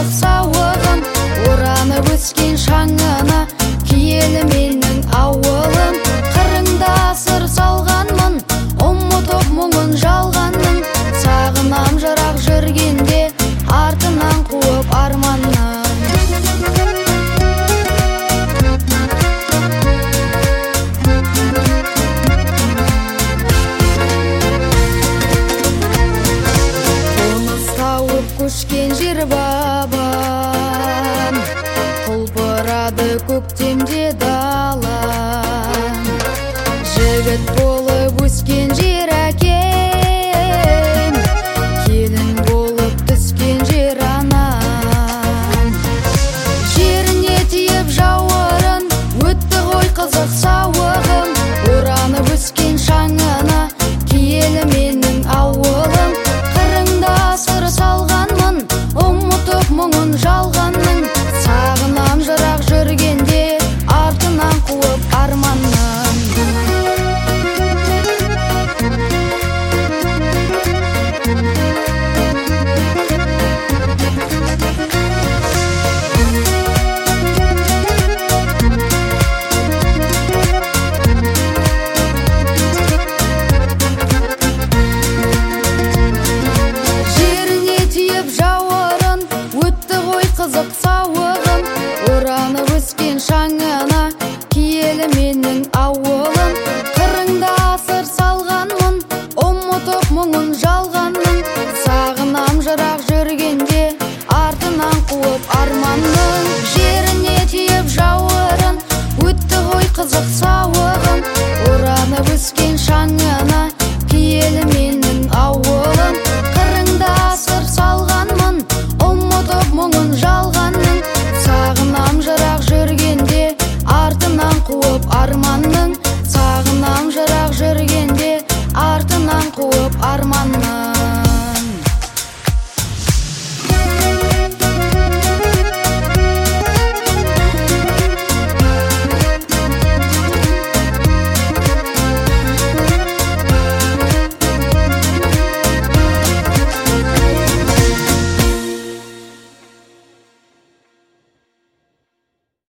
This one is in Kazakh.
қызық сауығым, оранып өскен шаңына, киелі менің ауылым. Қырыңда сыр салғанмын, ұмытып мұңын жалғанның, сағынам жырақ жүргенде, артынан қуып арманның. Көшкен жер бабам, құлпырады көктемде далам. Жігіт болып өскен жер әкем, келін болып түскен жер анам. Жеріне тиіп жауырын, өтті ғой қызық сауығым, оранып өскен шаңына, киелі менің ауылым. Қырыңда сыр салғанмын, ұмытып мұңын жалғанның, сағынам жырақ жүргенде, артынан қуып арманның. Қызық сауығым, оранып өскен шаңына, киелі менің ауылым. Қырыңда сыр салғанмын, ұмытып мұңын жалғанның, сағынам жырақ жүргенде, артынан қуып арманның. Жеріне тиіп жауырын, өтті ғой қызық сауығым, оранып өскен шаңына, киелі менің ауылым. Қырыңда сыр салғанмын, ұмытып мұңын жалғанның, сағынам жырақ жүргенде, артынан қуып арманның, сағынам жырақ жүргенде, артынан қуып арманның.